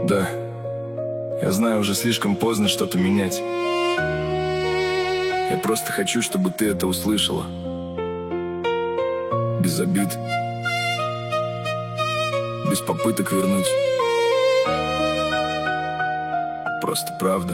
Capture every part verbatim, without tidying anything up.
Да, я знаю, уже слишком поздно что-то менять. Я просто хочу, чтобы ты это услышала. Без обид, без попыток вернуть. Просто правда.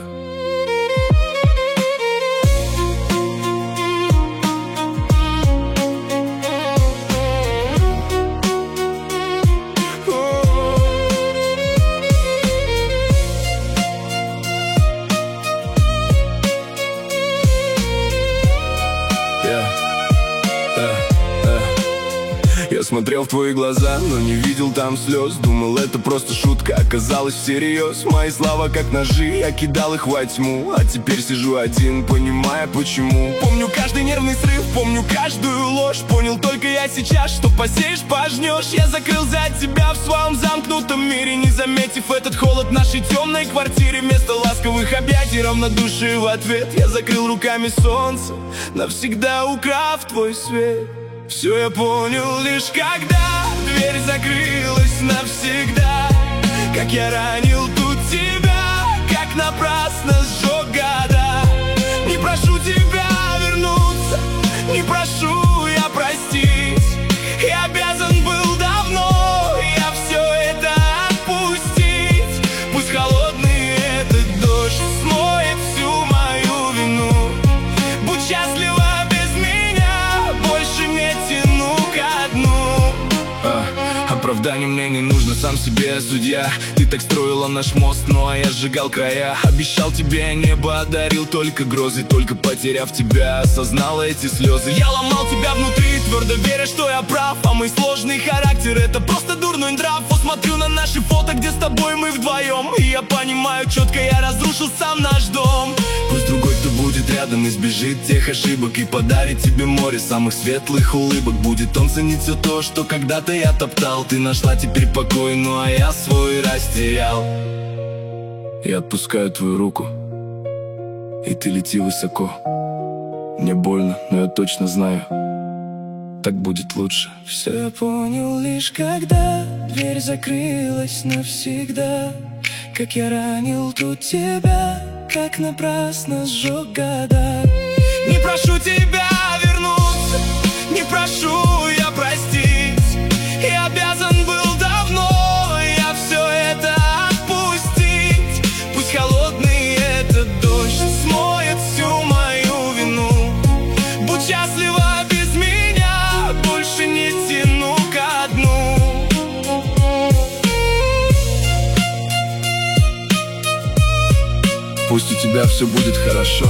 Я смотрел в твои глаза, но не видел там слез. Думал, это просто шутка, оказалось всерьез. Мои слова как ножи, я кидал их во тьму. А теперь сижу один, понимая почему. Помню каждый нервный срыв, помню каждую ложь. Понял только я сейчас, что посеешь, пожнешь. Я закрыл за тебя в своем замкнутом мире, не заметив этот холод в нашей темной квартире. Вместо ласковых объятий, равнодушие в ответ, я закрыл руками солнце, навсегда украв твой свет. Все я понял лишь когда дверь закрылась навсегда. Как я ранил тут тебя, как напрасно сжег года. Не прошу тебя вернуться, не прошу я простить. Я обязан был давно, я все это отпустить. Пусть холодный этот дождь смоет всю мою вину. Будь счастлива. Оправданий мне не нужно, сам себе судья. Ты так строила наш мост, ну а я сжигал края. Обещал тебе небо, одарил только грозы. Только потеряв тебя, осознала эти слезы. Я ломал тебя внутри, твердо веря, что я прав. А мой сложный характер — это просто дурной нрав. Вот смотрю на наши фото, где с тобой мы вдвоем, и я понимаю четко, я разрушил сам наш дом. Пусть другой, кто будет рядом, избежит тех ошибок и подарит тебе море самых светлых улыбок. Будет он ценить все то, что когда-то я топтал. Ты нашла теперь покой, ну а я свой растерял. Я отпускаю твою руку, и ты лети высоко. Мне больно, но я точно знаю, так будет лучше. Все я понял лишь когда дверь закрылась навсегда. Как я ранил тут тебя, как напрасно сжег года. Не прошу тебя вернуться, не прошу я простить. Я обязан был давно, я все это отпустить. Пусть холодный этот дождь смоет всю мою вину. Будь счастлива без меня, больше не тяну ко дну. Пусть у тебя все будет хорошо.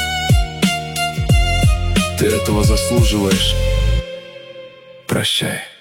Ты этого заслуживаешь. Прощай.